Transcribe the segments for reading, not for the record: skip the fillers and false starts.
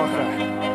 плохо.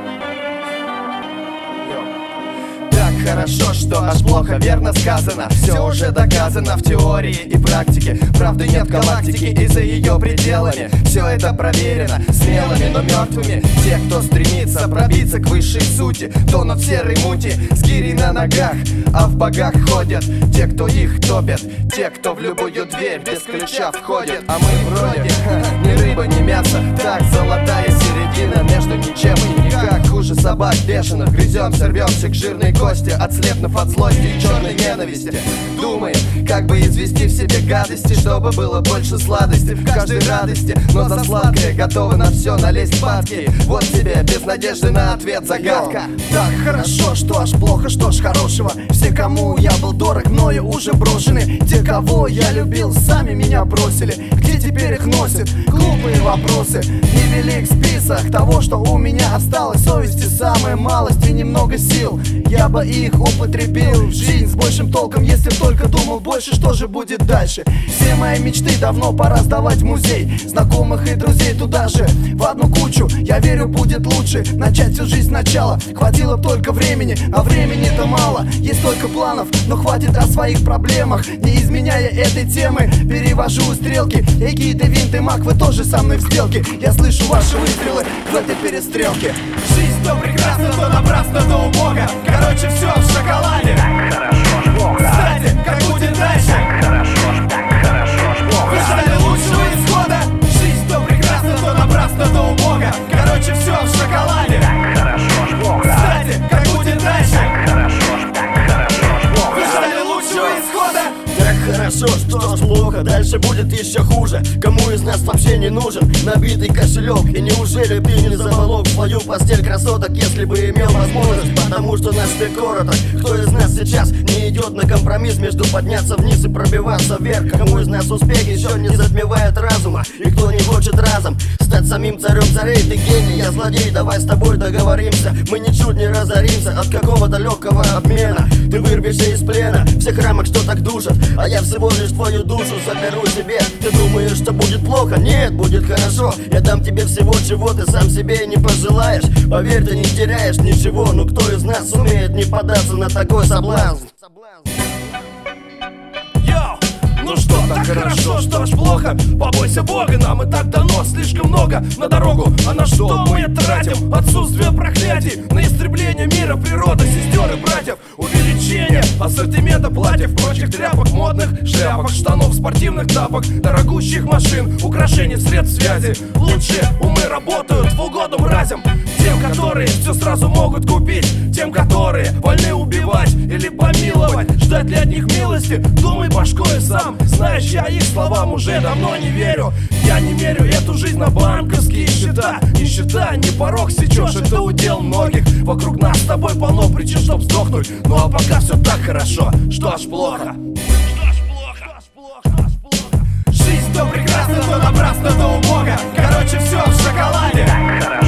Так хорошо, что аж плохо, верно сказано. Все уже доказано в теории и практике. Правды нет в галактике и за ее пределами. Все это проверено смелыми, но мертвыми. Те, кто стремится пробиться к высшей сути, тонут в серой мути с гирей на ногах, а в богах ходят те, кто их топят, те, кто в любую дверь без ключа входит. А мы вроде ни рыба, ни мясо. Так, золотая середина между ничем и никак. Хуже собак бешеных, грыземся, рвемся к жирной кости, отслепнув от злости и черной ненависти. Думаем, как бы извести в себе гадости, чтобы было больше сладости в каждой радости. Но за сладкое готовы на все налезть падки. Вот тебе без надежды на ответ загадка. Так хорошо, что аж плохо, что ж хорошего. Все, кому я был дорог, мною уже брошены. Те, кого я любил, сами меня бросили. Где теперь их носят? Глупые вопросы. Невелик список того, что у меня осталось. Совести самая малость и немного сил. Я бы их употребил в жизнь с большим толком, если только думал больше, что же будет дальше. Все мои мечты давно пора сдавать в музей. Знакомых и друзей туда же, в одну кучу. Я верю, будет лучше начать всю жизнь сначала. Хватило только времени, а времени-то мало. Есть только планов, но хватит о своих проблемах. Не изменяя этой темы, перевожу стрелки. Эгиды, винты, маг, вы тоже со мной в сделке. Я слышу ваши выстрелы в этой перестрелке. Жизнь то прекрасна, то напрасно, то убого. Короче, все в шоколаде. Так хорошо ж плохо. Кстати, как будет дальше? Так хорошо ж плохо. Вы ждали лучшего исхода. Жизнь то прекрасна, то напрасно, то убого. Короче, все в шоколаде. Так хорошо ж плохо. Кстати, как будет дальше? Так хорошо ж плохо. Вы ждали лучшего исхода. Так хорошо, что ж плохо, дальше будет еще хуже. Кому из нас вообще не нужен набитый кошелек? И неужели ты не заволок в свою постель красоток, если бы имел возможность? Потому что наш век короток. Кто из нас сейчас не идет на компромисс между подняться вниз и пробиваться вверх? Кому из нас успех еще не затмевает разума? И кто не хочет разом стать самим царем царей? Ты гений, я злодей, давай с тобой договоримся. Мы ничуть не разоримся от какого-то легкого обмена. Ты вырвешься из плена всех рамок, что так душат, а я всего лишь твою душу заберу себе. Ты думаешь, что будет плохо? Нет, будет хорошо. Я дам тебе всего, чего ты сам себе не пожелаешь. Поверь, ты не теряешь ничего. Но кто из нас сумеет не поддаться на такой соблазн? Йоу! Ну что, так хорошо, что ж плохо? Побойся Бога, нам и так дано слишком много на дорогу. А на что мы тратим? Отсутствие проклятий на истребление мира, природы, сестер и братьев. Увеличение ассортимента платьев, прочих тряпок, модных шляпок, штанов, спортивных тапок, дорогущих машин, украшений, средств связи. Лучшие умы работают в угоду мразям. Тем, которые все сразу могут купить, тем, которые вольны убивать или помиловать. Ждать ли от них милости? Думай башкой сам. Знаешь, я их словам уже давно не верю. Я не мерю эту жизнь на банковские счета. Нищета, не порог сечешь, это удел многих. Вокруг нас с тобой полно причин, чтоб сдохнуть. Ну а пока все так хорошо, что аж плохо. Жизнь то прекрасна, то напрасно, то убого. Короче, все в шоколаде. Так